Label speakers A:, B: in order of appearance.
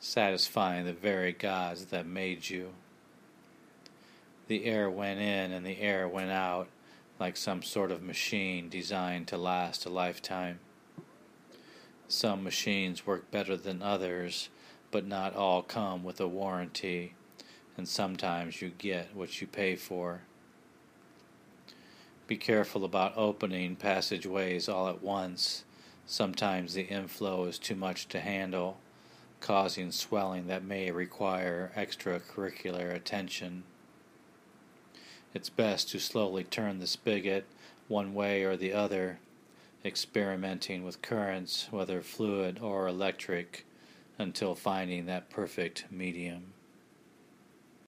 A: satisfying the very gods that made you. The air went in and the air went out like some sort of machine designed to last a lifetime. Some machines work better than others, but not all come with a warranty, and sometimes you get what you pay for. Be careful about opening passageways all at once. Sometimes the inflow is too much to handle, causing swelling that may require extracurricular attention. It's best to slowly turn the spigot one way or the other, experimenting with currents, whether fluid or electric, until finding that perfect medium.